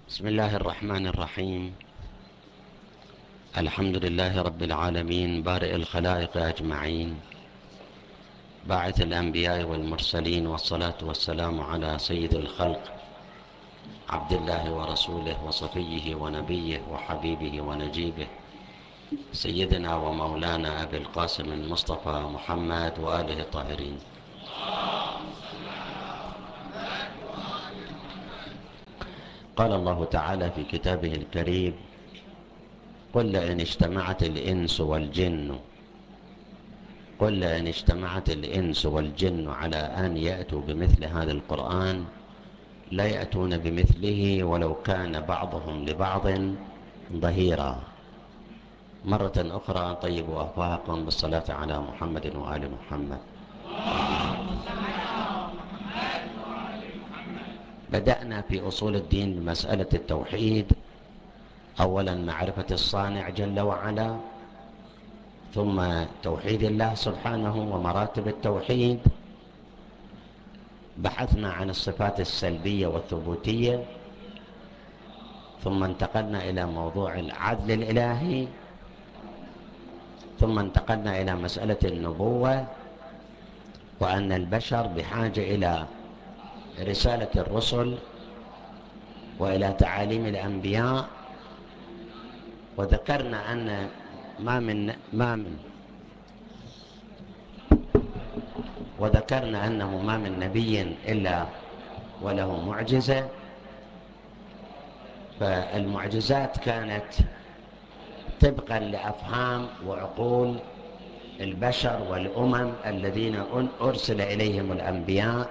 بسم الله الرحمن الرحيم. الحمد لله رب العالمين، بارئ الخلائق أجمعين، باعث الأنبياء والمرسلين، والصلاة والسلام على سيد الخلق، عبد الله ورسوله وصفيه ونبيه وحبيبه ونجيبه، سيدنا ومولانا أبي القاسم المصطفى محمد وآله الطاهرين. قال الله تعالى في كتابه الكريم: قل لئن اجتمعت الإنس والجن قل لئن اجتمعت الإنس والجن على أن يأتوا بمثل هذا القرآن لا يأتون بمثله ولو كان بعضهم لبعض ظهيرا. مرة أخرى طيبوا أفواهكم بالصلاة على محمد وآل محمد. بدأنا في أصول الدين بمسألة التوحيد، أولا معرفة الصانع جل وعلا، ثم توحيد الله سبحانه ومراتب التوحيد. بحثنا عن الصفات السلبية والثبوتية، ثم انتقلنا إلى موضوع العدل الإلهي، ثم انتقلنا إلى مسألة النبوة، وأن البشر بحاجة إلى رسالة الرسل وإلى تعاليم الأنبياء. وذكرنا أن وذكرنا أنه ما من نبي إلا وله معجزة، فالمعجزات كانت طبقا لأفهام وعقول البشر والأمم الذين أرسل إليهم الأنبياء.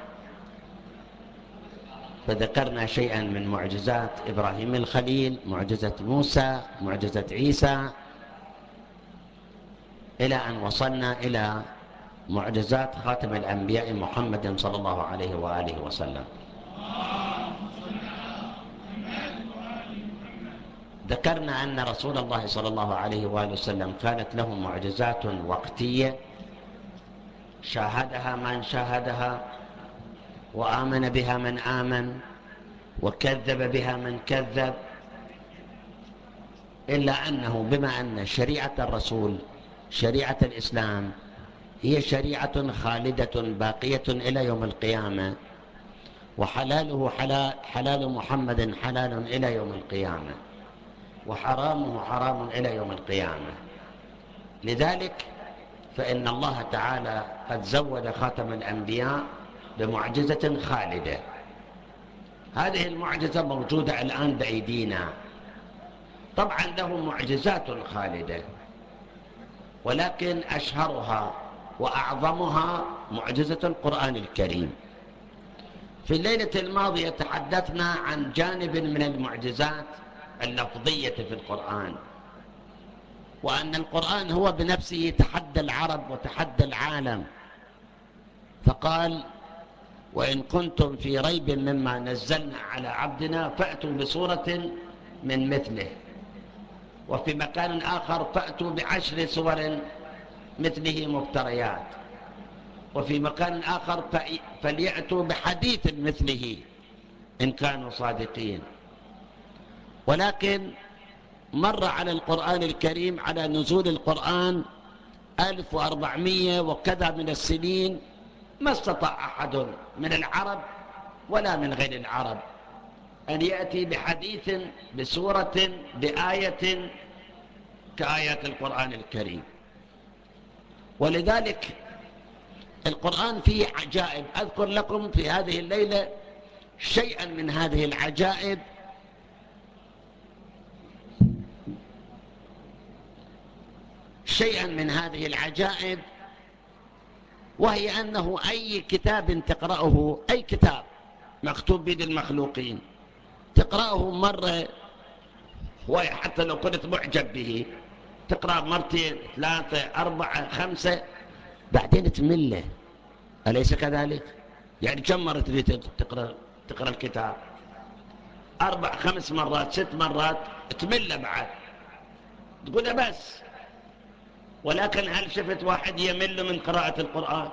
فذكرنا شيئا من معجزات إبراهيم الخليل، معجزة موسى، معجزة عيسى، إلى أن وصلنا إلى معجزات خاتم الأنبياء محمد صلى الله عليه وآله وسلم. ذكرنا أن رسول الله صلى الله عليه وآله وسلم كانت له معجزات وقتية شاهدها من شاهدها، وآمن بها من آمن، وكذب بها من كذب، إلا أنه بما أن شريعة الرسول شريعة الإسلام هي شريعة خالدة باقية إلى يوم القيامة، وحلاله حلال محمد حلال إلى يوم القيامة، وحرامه حرام إلى يوم القيامة. لذلك فإن الله تعالى قد زود خاتم الأنبياء بمعجزة خالدة. هذه المعجزة موجودة الآن بأيدينا. طبعا له معجزات خالدة، ولكن أشهرها وأعظمها معجزة القرآن الكريم. في الليلة الماضية تحدثنا عن جانب من المعجزات اللفظية في القرآن، وأن القرآن هو بنفسه تحدى العرب وتحدى العالم، فقال: وإن كنتم في ريب مما نزلنا على عبدنا فأتوا بسورة من مثله. وفي مكان آخر: فأتوا ب10 سور مثله مفتريات. وفي مكان آخر: فليأتوا بحديث مثله إن كانوا صادقين. ولكن مر على القرآن الكريم، على نزول القرآن 1400 وكذا من السنين، ما استطاع أحد من العرب ولا من غير العرب أن يأتي بحديث بسورة بآية كآيات القرآن الكريم. ولذلك القرآن فيه عجائب. أذكر لكم في هذه الليلة شيئا من هذه العجائب. وهي أنه أي كتاب تقرأه، أي كتاب مكتوب بيد المخلوقين تقرأه مرة، وحتى لو كنت معجب به تقرأ مرتين 3 4 5 بعدين تمله. أليس كذلك؟ يعني كم مرة تريد تقرأ الكتاب؟ 4 5 مرات 6 مرات تمله بعد، تقول بس. ولكن هل شفت واحد يمل من قراءة القرآن؟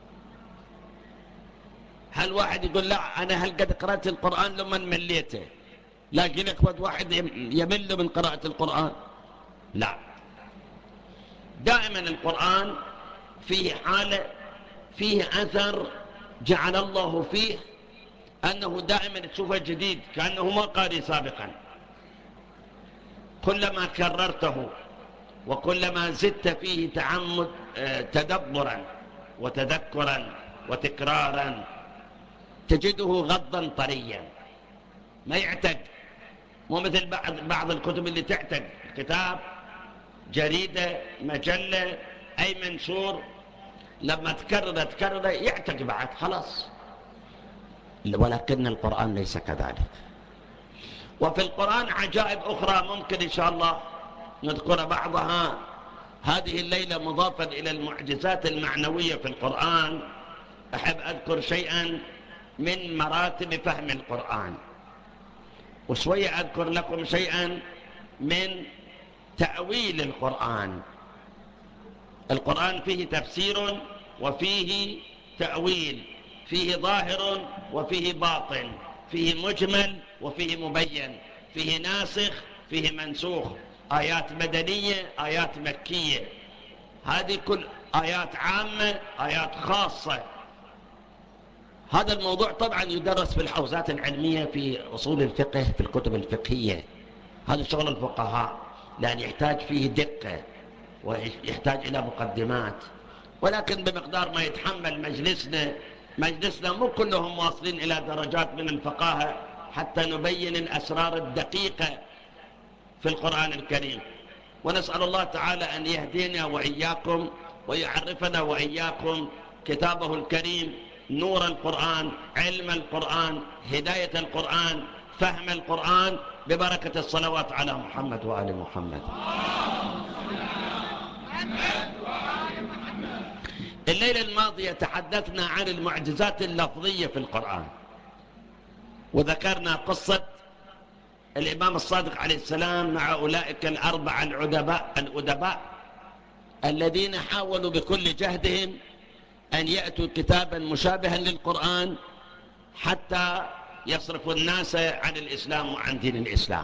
هل واحد يقول لا أنا هل قد قرأت القرآن لما مليته؟ لكن لك واحد يمل من قراءة القرآن، لا، دائما القرآن فيه حالة، فيه أثر جعل الله فيه أنه دائما تشوفه جديد كأنه ما قارئ سابقا. كلما كررته وكلما زدت فيه تدبرا وتذكرا وتكرارا تجده غضا طريا، ما يعتق، مو مثل بعض الكتب اللي تعتق، كتاب، جريدة، مجلة، أي منشور لما تكرر يعتق بعد خلاص. ولكن القرآن ليس كذلك. وفي القرآن عجائب أخرى ممكن إن شاء الله نذكر بعضها هذه الليلة. مضافا إلى المعجزات المعنوية في القرآن، أحب أذكر شيئا من مراتب فهم القرآن، وشوية أذكر لكم شيئا من تأويل القرآن. القرآن فيه تفسير وفيه تأويل، فيه ظاهر وفيه باطن، فيه مجمل وفيه مبين، فيه ناسخ فيه منسوخ، آيات مدنية آيات مكية، هذه كل آيات عامة آيات خاصة. هذا الموضوع طبعا يدرس في الحوزات العلمية في أصول الفقه في الكتب الفقهية، هذا شغل الفقهاء، لأن يحتاج فيه دقة ويحتاج إلى مقدمات، ولكن بمقدار ما يتحمل مجلسنا مو كلهم واصلين إلى درجات من الفقاهة حتى نبين الأسرار الدقيقة في القرآن الكريم. ونسأل الله تعالى أن يهدينا وإياكم ويعرفنا وإياكم كتابه الكريم، نور القرآن، علم القرآن، هداية القرآن، فهم القرآن، ببركة الصلوات على محمد وآل محمد. الليلة الماضية تحدثنا عن المعجزات اللفظية في القرآن، وذكرنا قصة الإمام الصادق عليه السلام مع أولئك الأربعة الأدباء الذين حاولوا بكل جهدهم أن يأتوا كتابا مشابها للقرآن حتى يصرفوا الناس عن الإسلام وعن دين الإسلام،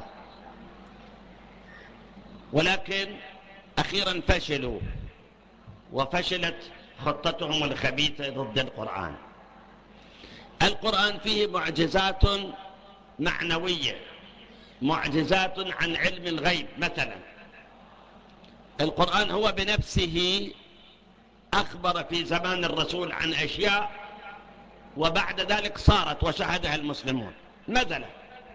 ولكن أخيرا فشلوا، وفشلت خطتهم الخبيثة ضد القرآن. القرآن فيه معجزات معنوية، معجزات عن علم الغيب. مثلا القرآن هو بنفسه أخبر في زمان الرسول عن أشياء وبعد ذلك صارت وشهدها المسلمون. مثلا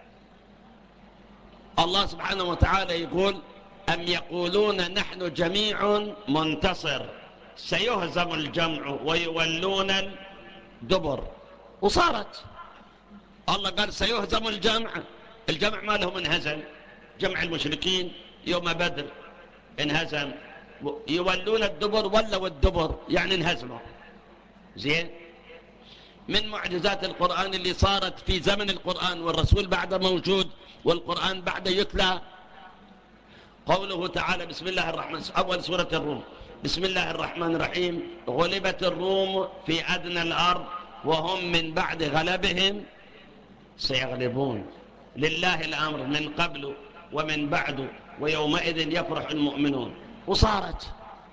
الله سبحانه وتعالى يقول: أم يقولون نحن جميع منتصر سيهزم الجمع ويولون الدبر، وصارت. الله قال سيهزم الجمع ما لهم انهزم، جمع المشركين يوم بدر انهزم، يولون الدبر ولوا الدبر يعني انهزموا. زين، من معجزات القرآن اللي صارت في زمن القرآن والرسول بعد موجود والقرآن بعد يتلى قوله تعالى: بسم الله الرحمن، أول سورة الروم، بسم الله الرحمن الرحيم: غلبت الروم في أدنى الأرض وهم من بعد غلبهم سيغلبون، لله الأمر من قبل ومن بعد ويومئذ يفرح المؤمنون. وصارت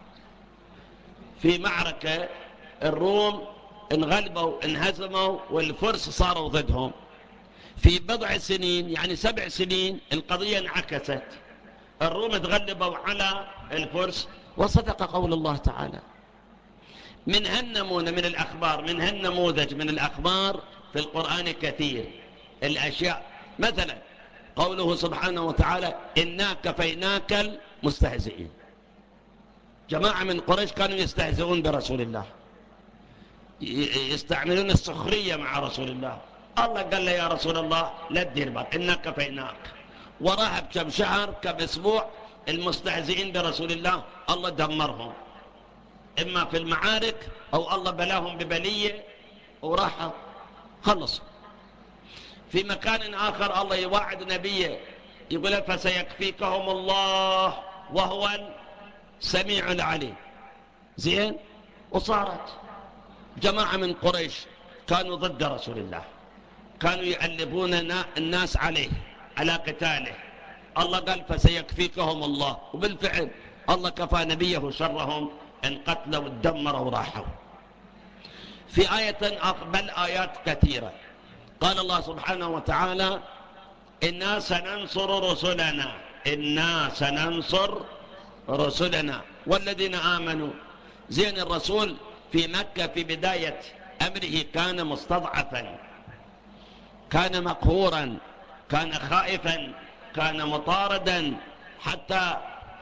في معركة الروم انغلبوا انهزموا والفرس صاروا ضدهم. في بضع سنين يعني 7 سنين القضية انعكست، الروم تغلبوا على الفرس، وصدق قول الله تعالى. من هالنمونة من الأخبار، من هالنموذج من الأخبار في القرآن كثير الأشياء. مثلا قوله سبحانه وتعالى: إنا كفيناك المستهزئين. جماعة من قريش كانوا يستهزئون برسول الله، يستعملون السخرية مع رسول الله. الله قال له: يا رسول الله لا تدير بال، إنا كفيناك. وراها بكم شهر كم أسبوع المستهزئين برسول الله الله دمرهم، إما في المعارك أو الله بلاهم ببلية وراح خلص. في مكان آخر الله يوعد نبيه يقول: فسيكفيكهم الله وهو السميع العليم. زين، وصارت جماعة من قريش كانوا ضد رسول الله، كانوا يألبون الناس عليه، على قتاله. الله قال فسيكفيكهم الله، وبالفعل الله كفى نبيه شرهم إن قتلوا ودمروا وراحوا. في آية بل آيات كثيرة قال الله سبحانه وتعالى إنا سننصر رسلنا، إنا سننصر رسلنا والذين آمنوا. زين الرسول في مكة في بداية أمره كان مستضعفا، كان مقهورا، كان خائفا، كان مطاردا، حتى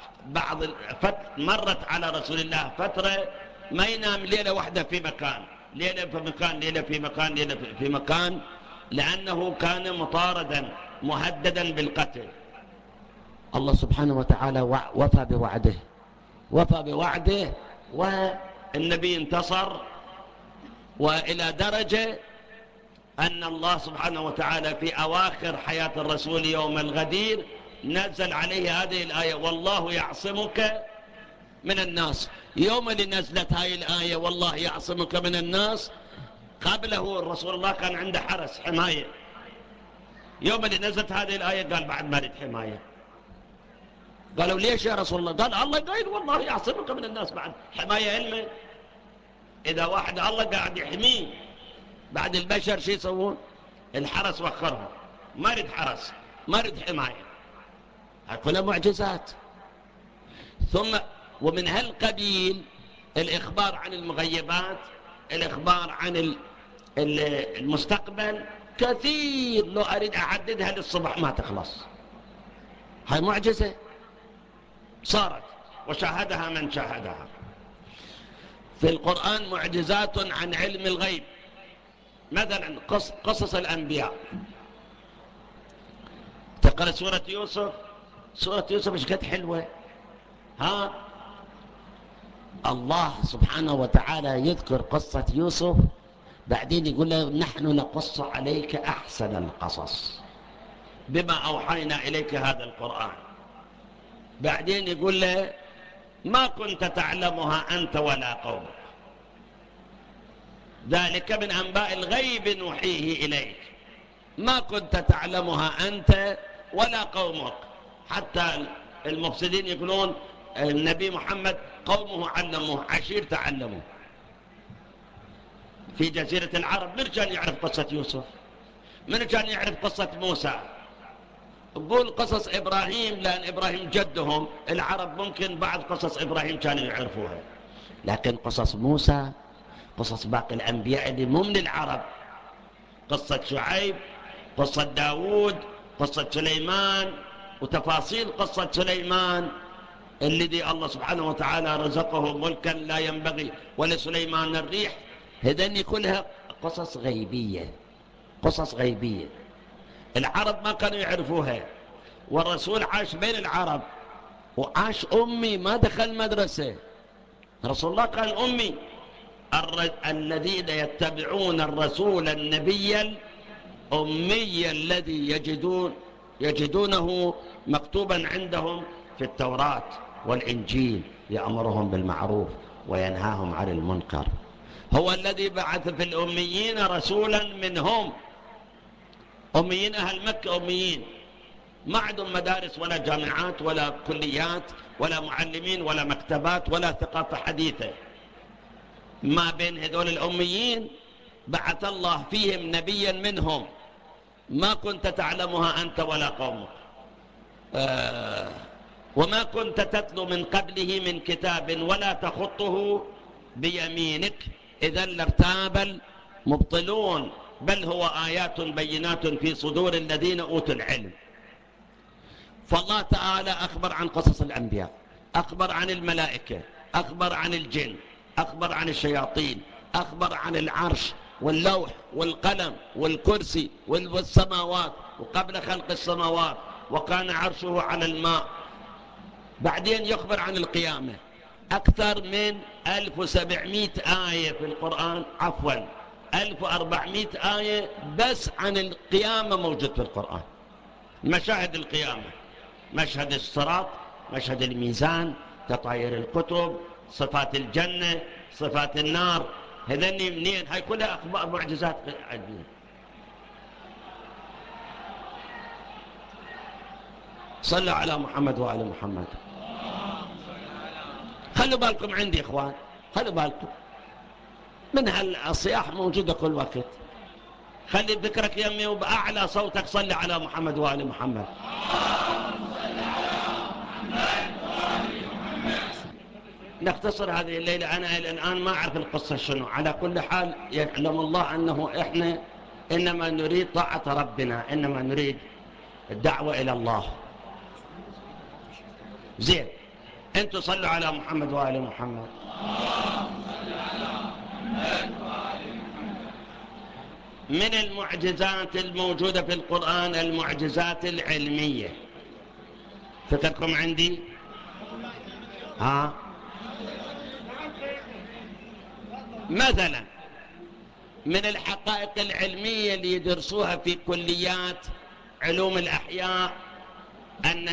مرت على رسول الله فترة ما ينام ليلة واحدة في مكان، ليلة في مكان، ليلة في مكان، ليلة في مكان، لأنه كان مطاردا مهددا بالقتل. الله سبحانه وتعالى وفى بوعده، وفى بوعده، والنبي انتصر، وإلى درجة أن الله سبحانه وتعالى في أواخر حياة الرسول يوم الغدير نزل عليه هذه الآية والله يعصمك من الناس. يوم اللي نزلت هذه الآية والله يعصمك من الناس، قبله الرسول الله كان عنده حرس حماية. يوم اللي نزلت هذه الآية قال بعد ما أريد حماية. قالوا ليش يا رسول الله؟ قال الله قايل والله يعصمك من الناس، بعد حماية علمه. إذا واحد الله قاعد يحميه، بعد البشر شو يسوون؟ الحرس وخرهم، ما يريد حرس، ما يريد حماية. هذه كلها معجزات. ثم ومن هالقبيل الإخبار عن المغيبات، الإخبار عن المستقبل كثير، لو أريد أعددها للصبح ما تخلص. هاي معجزة صارت وشاهدها من شاهدها. في القرآن معجزات عن علم الغيب، مثلا قصص الأنبياء. تقرأ سورة يوسف، سورة يوسف ايش قد حلوة. الله سبحانه وتعالى يذكر قصة يوسف، بعدين يقول له نحن نقص عليك أحسن القصص بما أوحينا إليك هذا القرآن. بعدين يقول له ما كنت تعلمها أنت ولا قومك، ذلك من أنباء الغيب نوحيه إليك، ما كنت تعلمها أنت ولا قومك. حتى المفسدين يقولون النبي محمد قومه علموه، عشير تعلموه. في جزيرة العرب من كان يعرف قصة يوسف؟ من كان يعرف قصة موسى؟ قول قصص إبراهيم، لأن إبراهيم جدهم. العرب ممكن بعض قصص إبراهيم كانوا يعرفوها، لكن قصص موسى، قصص باقي الأنبياء اللي مو من العرب، قصة شعيب، قصة داود، قصة سليمان، وتفاصيل قصة سليمان الذي الله سبحانه وتعالى رزقه ملكا لا ينبغي ولسليمان الريح. هذني كلها قصص غيبية، قصص غيبية العرب ما كانوا يعرفوها. والرسول عاش بين العرب وعاش أمي، ما دخل مدرسة. رسول الله كان أمي. الذين يتبعون الرسول النبي الأمي الذي يجدونه مكتوبا عندهم في التوراة والإنجيل، يأمرهم بالمعروف وينهاهم عن المنكر. هو الذي بعث في الأميين رسولا منهم. أميين أهل مكة أميين، ما عندهم مدارس ولا جامعات ولا كليات ولا معلمين ولا مكتبات ولا ثقافة حديثة. ما بين هذول الأميين بعث الله فيهم نبيا منهم، ما كنت تعلمها أنت ولا قومك. وما كنت تتلو من قبله من كتاب ولا تخطه بيمينك إذا لارتاب المبطلون، بل هو آيات بينات في صدور الذين أوتوا العلم. فالله تعالى أخبر عن قصص الأنبياء، أخبر عن الملائكة، أخبر عن الجن، أخبر عن الشياطين، أخبر عن العرش واللوح والقلم والكرسي والسماوات، وقبل خلق السماوات وكان عرشه على الماء. بعدين يخبر عن القيامة. أكثر من 1700 آية في القرآن، عفوا 1400 آية بس عن القيامة موجود في القرآن. مشاهد القيامة، مشهد الصراط، مشهد الميزان، تطاير الكتب، صفات الجنة، صفات النار. هذني منين؟ هاي كلها أخبار معجزات عجيبة. صلوا على محمد وآل محمد. خلوا بالكم عندي إخوان، خلوا بالكم من هالصياح موجودة كل وقت. خلي ذكرك يمي وبأعلى صوتك صلي على محمد وآل محمد. نختصر هذه الليلة. أنا الآن ما أعرف القصة شنو، على كل حال يعلم الله أنه إحنا إنما نريد طاعة ربنا، إنما نريد الدعوة إلى الله. زين، أنتوا صلوا على محمد وآل محمد. من المعجزات الموجودة في القرآن المعجزات العلمية. فكركم عندي؟ مثلا من الحقائق العلمية اللي يدرسوها في كليات علوم الأحياء أن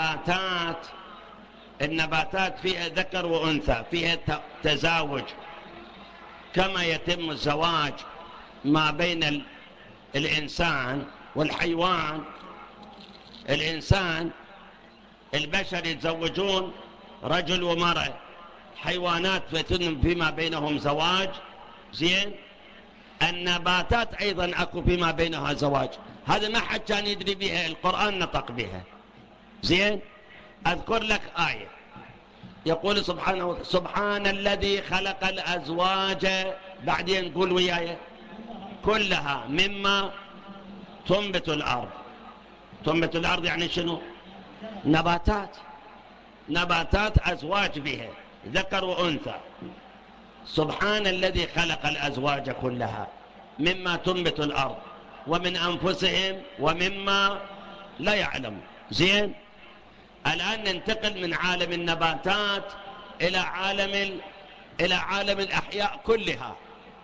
النباتات فيها ذكر وأنثى، فيها تزاوج كما يتم الزواج ما بين الإنسان والحيوان. الإنسان البشر يتزوجون رجل ومرأة، حيوانات يتم فيما بينهم زواج. زين، النباتات أيضا أكو فيما بينها زواج. هذا ما حد كان يدري بها، القرآن نطق بها. زين، أذكر لك آية يقول سبحانه سبحان الذي خلق الأزواج، بعدين قول وياي، كلها مما تنبت الأرض. تنبت الأرض يعني شنو؟ نباتات أزواج بها ذكر وأنثى. سبحان الذي خلق الأزواج كلها مما تنبت الأرض ومن أنفسهم ومما لا يعلم. زين، الآن ننتقل من عالم النباتات إلى عالم الأحياء كلها.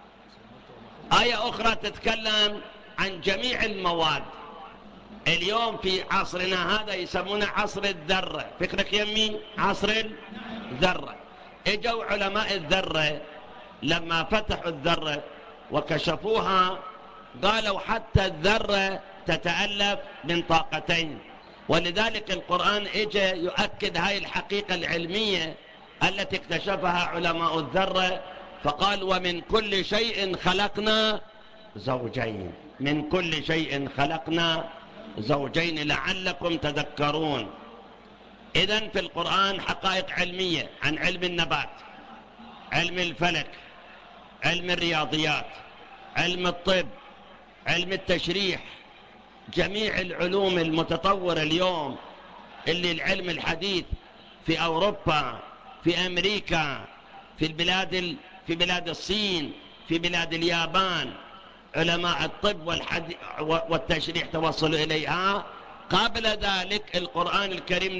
آية أخرى تتكلم عن جميع المواد. اليوم في عصرنا هذا يسمونه عصر الذرة. فكرك يمي عصر الذرة. اجوا علماء الذرة لما فتحوا الذرة وكشفوها قالوا حتى الذرة تتألف من طاقتين. ولذلك القرآن اجى يؤكد هاي الحقيقة العلمية التي اكتشفها علماء الذرة، فقال ومن كل شيء خلقنا زوجين. من كل شيء خلقنا زوجين لعلكم تذكرون. إذن في القرآن حقائق علمية عن علم النبات، علم الفلك، علم الرياضيات، علم الطب، علم التشريح، جميع العلوم المتطورة اليوم اللي العلم الحديث في أوروبا، في أمريكا، في بلاد الصين، في بلاد اليابان، علماء الطب والتشريح توصلوا إليها. قبل ذلك القرآن الكريم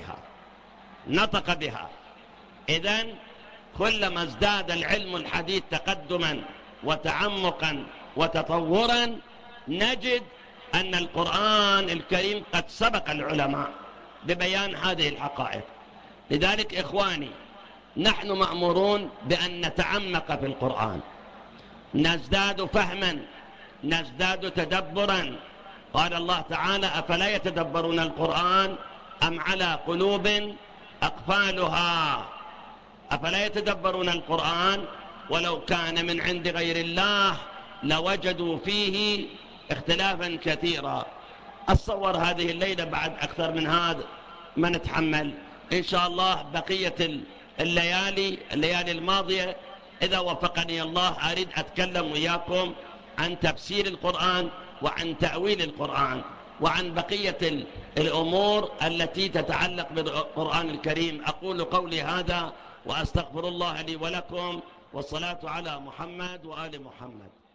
نطق بها. إذن كلما ازداد العلم الحديث تقدما وتعمقا وتطورا نجد أن القرآن الكريم قد سبق العلماء ببيان هذه الحقائق. لذلك إخواني نحن مأمورون بأن نتعمق في القرآن، نزداد فهما، نزداد تدبرا. قال الله تعالى أفلا يتدبرون القرآن أم على قلوب أقفالها. أفلا يتدبرون القرآن ولو كان من عند غير الله لوجدوا فيه اختلافا كثيرا. أتصور هذه الليلة بعد أكثر من هذا ما نتحمل. إن شاء الله بقية الليالي الماضية إذا وفقني الله أريد أتكلم وياكم عن تفسير القرآن وعن تأويل القرآن وعن بقية الأمور التي تتعلق بالقرآن الكريم. أقول قولي هذا وأستغفر الله لي ولكم، والصلاة على محمد وآل محمد.